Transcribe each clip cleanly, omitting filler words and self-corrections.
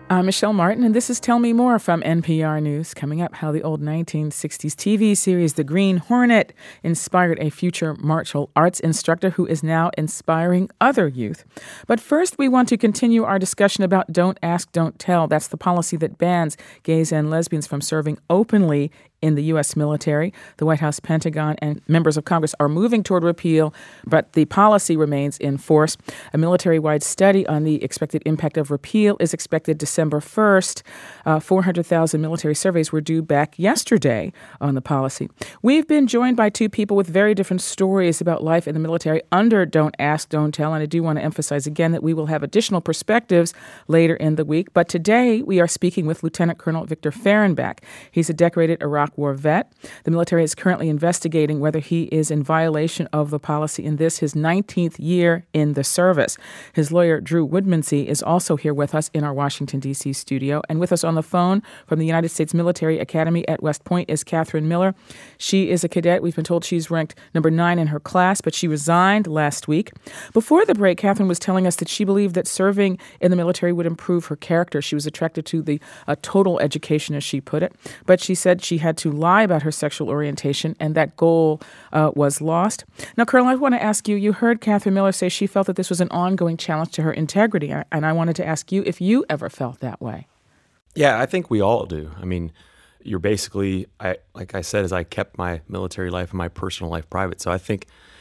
I'm Michelle Martin, and this is Tell Me More from NPR News. Coming up, how the old 1960s TV series The Green Hornet inspired a future martial arts instructor who is now inspiring other youth. But first, we want to continue our discussion about Don't Ask, Don't Tell. That's the policy that bans gays and lesbians from serving openly in the U.S. military. The White House, Pentagon, and members of Congress are moving toward repeal, but the policy remains in force. A military-wide study on the expected impact of repeal is expected December 1st. 400,000 military surveys were due back yesterday on the policy. We've been joined by two people with very different stories about life in the military under Don't Ask, Don't Tell, and I do want to emphasize again that we will have additional perspectives later in the week. But today, we are speaking with Lieutenant Colonel Victor Fehrenbach. He's a decorated Iraq War vet. The military is currently investigating whether he is in violation of the policy in this, his 19th year in the service. His lawyer, Drew Woodmansee, is also here with us in our Washington, D.C. studio. And with us on the phone from the United States Military Academy at West Point is Catherine Miller. She is a cadet. We've been told she's ranked number 9 in her class, but she resigned last week. Before the break, Catherine was telling us that she believed that serving in the military would improve her character. She was attracted to the total education, as she put it. But she said she had to lie about her sexual orientation, and that goal was lost. Now, Colonel, I want to ask you, you heard Catherine Miller say she felt that this was an ongoing challenge to her integrity, and I wanted to ask you if you ever felt that way. Yeah, I think we all do. I mean, you're basically, like I said, I kept my military life and my personal life private. So I think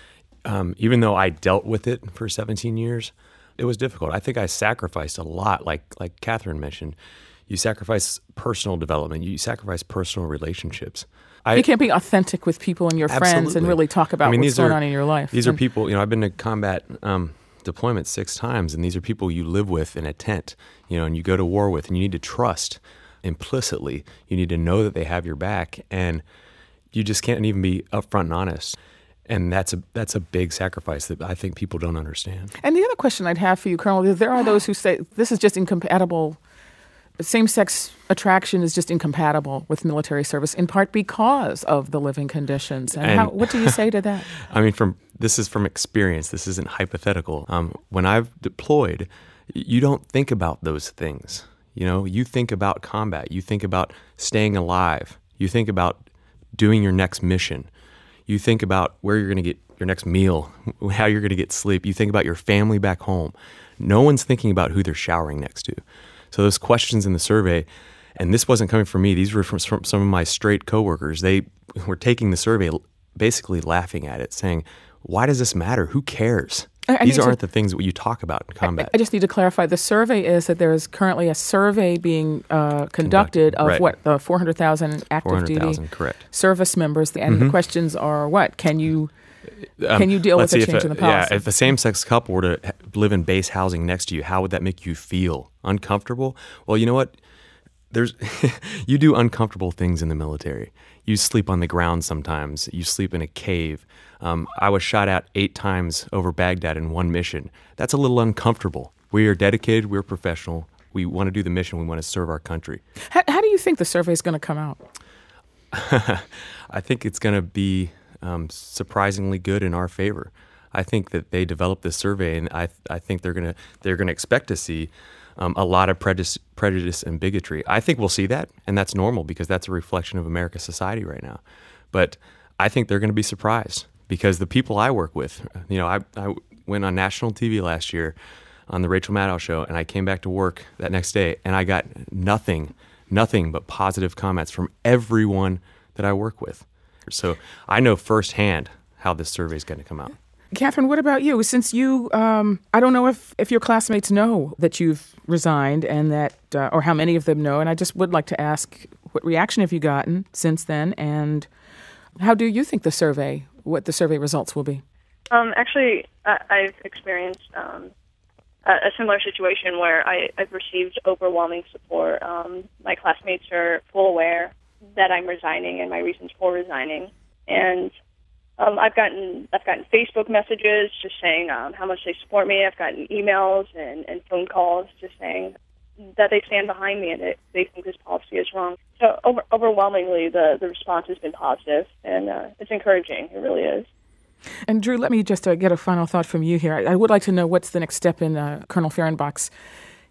even though I dealt with it for 17 years, it was difficult. I think I sacrificed a lot, like Catherine mentioned. You sacrifice personal development. You sacrifice personal relationships. You can't be authentic with people and your friends and really talk about what's going on in your life. These are people, I've been to combat deployment 6 times, and these are people you live with in a tent, and you go to war with, and you need to trust implicitly. You need to know that they have your back, and you just can't even be upfront and honest. And that's a big sacrifice that I think people don't understand. And the other question I'd have for you, Colonel, is there are those who say this is just incompatible. Same-sex attraction is just incompatible with military service, in part because of the living conditions. And what do you say to that? I mean, this is from experience. This isn't hypothetical. When I've deployed, you don't think about those things. You think about combat. You think about staying alive. You think about doing your next mission. You think about where you're going to get your next meal, how you're going to get sleep. You think about your family back home. No one's thinking about who they're showering next to. So those questions in the survey, and this wasn't coming from me, these were from some of my straight coworkers. They were taking the survey, basically laughing at it, saying, why does this matter? Who cares? These aren't the things that you talk about in combat. I just need to clarify. The survey is that there is currently a survey being conducted of the 400,000 active duty service members. And the questions are what? Can you deal with a change in the policy? Yeah, if a same-sex couple were to live in base housing next to you, how would that make you feel? Uncomfortable? Well, you know what? You do uncomfortable things in the military. You sleep on the ground sometimes. You sleep in a cave. I was shot at 8 times over Baghdad in one mission. That's a little uncomfortable. We are dedicated. We're professional. We want to do the mission. We want to serve our country. How do you think the survey is going to come out? I think it's going to be surprisingly good in our favor. I think that they developed this survey, and I think they're going to expect to see a lot of prejudice and bigotry. I think we'll see that, and that's normal because that's a reflection of America's society right now. But I think they're going to be surprised because the people I work with, I went on national TV last year on the Rachel Maddow show, and I came back to work that next day, and I got nothing but positive comments from everyone that I work with. So I know firsthand how this survey is going to come out. Catherine, what about you? Since you, I don't know if your classmates know that you've resigned and that, or how many of them know, and I just would like to ask, what reaction have you gotten since then, and how do you think what the survey results will be? Actually, I've experienced a similar situation where I've received overwhelming support. My classmates are full aware that I'm resigning and my reasons for resigning, and I've gotten Facebook messages just saying how much they support me. I've gotten emails and phone calls just saying that they stand behind me and that they think this policy is wrong. So overwhelmingly, the response has been positive, and it's encouraging. It really is. And Drew, let me just get a final thought from you here. I would like to know what's the next step in Colonel Fehrenbach's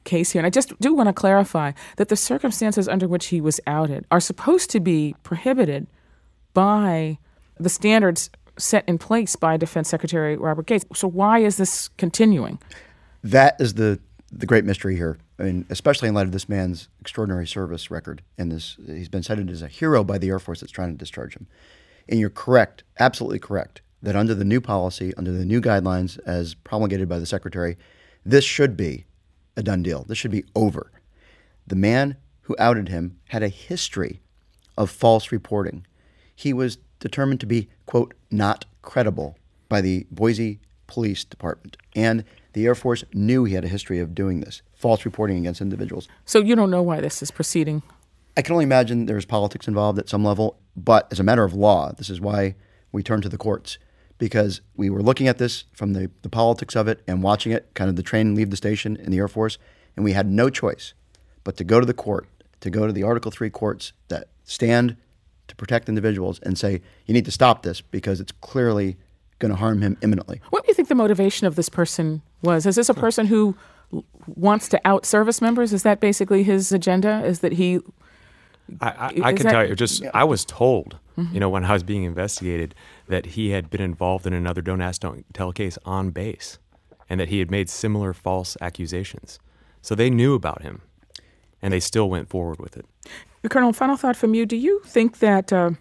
case here. And I just do want to clarify that the circumstances under which he was outed are supposed to be prohibited by the standards set in place by Defense Secretary Robert Gates. So why is this continuing? That is the great mystery here. I mean, especially in light of this man's extraordinary service record. And he's been cited as a hero by the Air Force that's trying to discharge him. And you're correct, absolutely correct, that under the new policy, under the new guidelines as promulgated by the Secretary, this should be a done deal. This should be over. The man who outed him had a history of false reporting. He was determined to be, quote, not credible by the Boise Police Department. And the Air Force knew he had a history of doing this, false reporting against individuals. So you don't know why this is proceeding? I can only imagine there's politics involved at some level. But as a matter of law, this is why we turn to the courts, because we were looking at this from the politics of it and watching it, kind of the train leave the station in the Air Force, and we had no choice but to go to the court, to go to the Article III courts that stand to protect individuals and say, you need to stop this because it's clearly going to harm him imminently. What do you think the motivation of this person was? Is this a person who wants to out service members? Is that basically his agenda? Is that he... I can tell you, I was told, when I was being investigated, that he had been involved in another Don't Ask, Don't Tell case on base, and that he had made similar false accusations. So they knew about him, and they still went forward with it. Colonel, final thought from you. Do you think that, and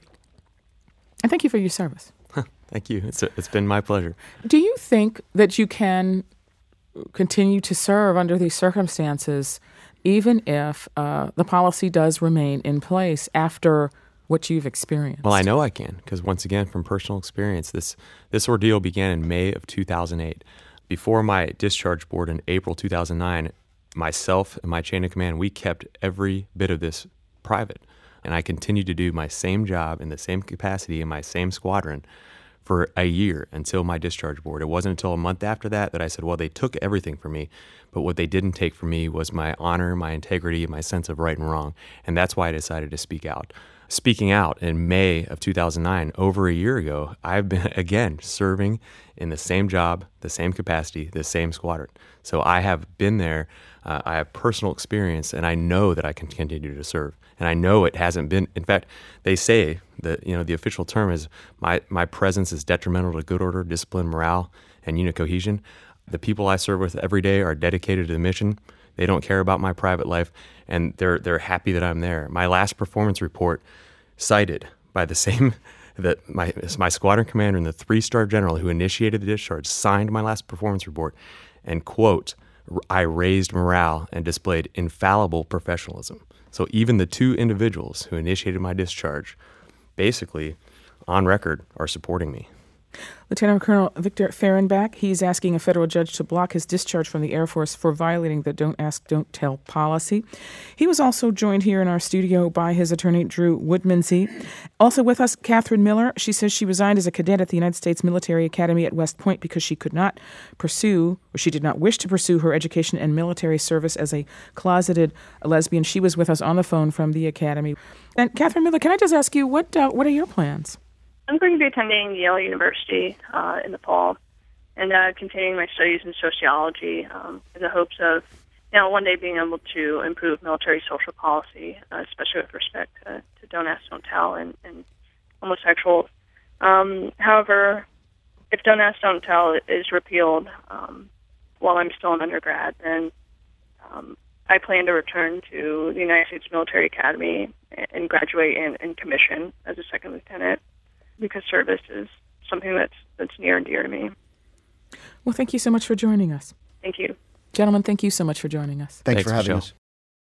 thank you for your service. Thank you. It's been my pleasure. Do you think that you can continue to serve under these circumstances even if the policy does remain in place after what you've experienced? Well, I know I can, because once again, from personal experience, this ordeal began in May of 2008. Before my discharge board in April 2009, myself and my chain of command, we kept every bit of this private. And I continued to do my same job in the same capacity in my same squadron for a year until my discharge board. It wasn't until a month after that I said, well, they took everything from me, but what they didn't take from me was my honor, my integrity, my sense of right and wrong. And that's why I decided to speak out. Speaking out in May of 2009, over a year ago, I've been, again, serving in the same job, the same capacity, the same squadron. So I have been there. I have personal experience, and I know that I can continue to serve. And I know it hasn't been. In fact, they say that the official term is my presence is detrimental to good order, discipline, morale, and unit cohesion. The people I serve with every day are dedicated to the mission. They don't care about my private life, and they're happy that I'm there. My last performance report, cited by the same that my squadron commander and the 3-star general who initiated the discharge signed my last performance report, and quote, I raised morale and displayed infallible professionalism. So even the 2 individuals who initiated my discharge, basically, on record, are supporting me. Lieutenant Colonel Victor Fehrenbach, he's asking a federal judge to block his discharge from the Air Force for violating the Don't Ask, Don't Tell policy. He was also joined here in our studio by his attorney, Drew Woodmansee. Also with us, Catherine Miller. She says she resigned as a cadet at the United States Military Academy at West Point because she did not wish to pursue her education and military service as a closeted lesbian. She was with us on the phone from the academy. And Catherine Miller, can I just ask you, what are your plans? I'm going to be attending Yale University in the fall and continuing my studies in sociology in the hopes of, one day being able to improve military social policy, especially with respect to Don't Ask, Don't Tell and homosexuals. However, if Don't Ask, Don't Tell is repealed while I'm still an undergrad, then I plan to return to the United States Military Academy and graduate and commission as a second lieutenant, because service is something that's near and dear to me. Well, thank you so much for joining us. Thank you. Gentlemen, thank you so much for joining us. Thanks for having us.